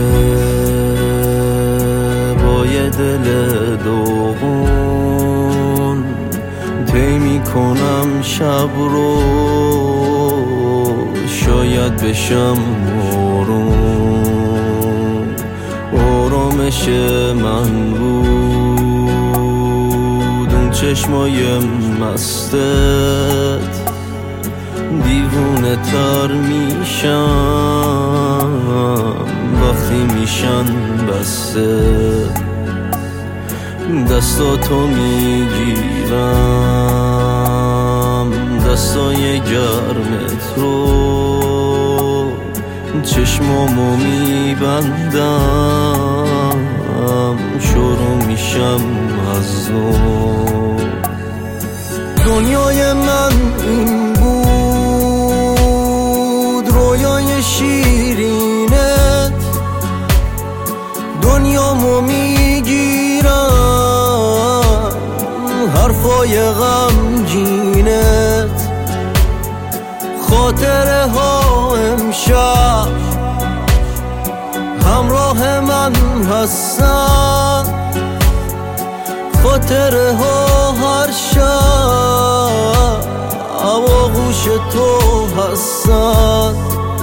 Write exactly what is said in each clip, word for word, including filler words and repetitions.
با یه دل دوغون طی میکنم شب رو، شاید بشم آروم. آرامش من بود اون چشمای مستت، دیوونه تر میشم وقتی میشن بسته. دستاتو میگیرم، دستای گرمت رو، چشمامو میبندم، شروع میشم از نو. دنیای من این بود، رویای شیرینت، دنیامو میگیرم، حرفای غمگینت، خاطره ها امشب همراه من هستن، خاطره ها هر شب آغوش تو هستن.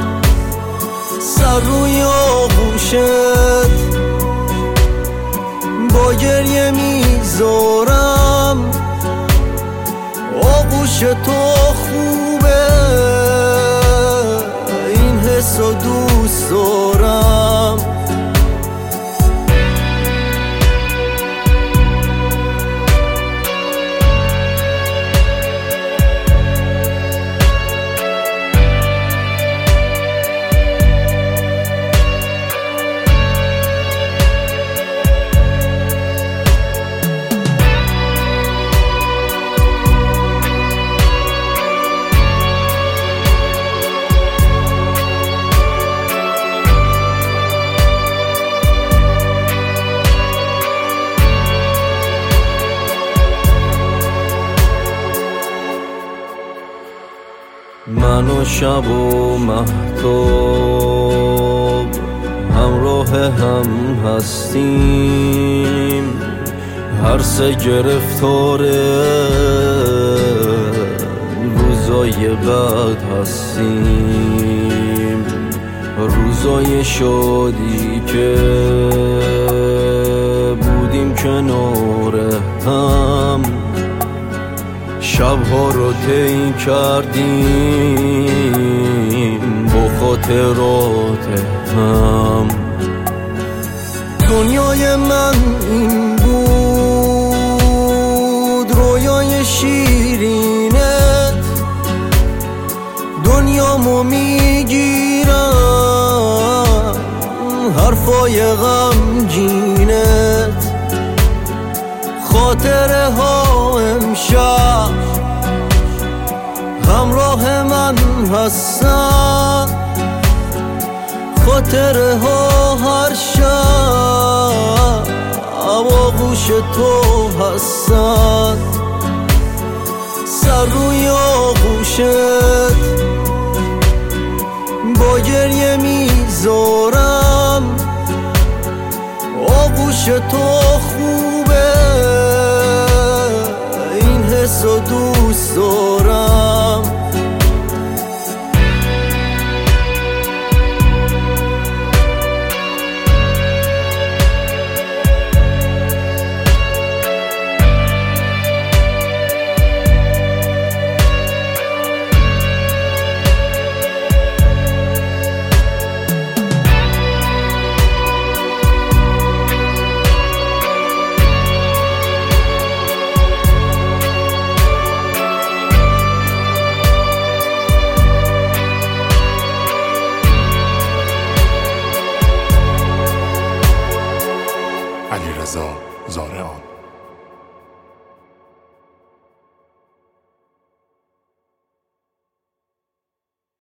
سر روی آغوشت با گریه میذارم، آغوش تو خوبه، این حسو دوست دارم. من و شب و مهتاب همراه هم هستیم، هر سه گرفتار روزای بد هستیم. روزای شادی که بودیم کنار هم، شبها رو طی کردیم با خاطرات هم. دنیای من این بود، رویای شیرینت، دنیامو میگیرم، حرفای غمگینت، خاطره ها امشب همراه من هستن، خاطره ها هر شب آغوش تو هستن. سر روی آغوشت با گریه میذارم، آغوش تو خوب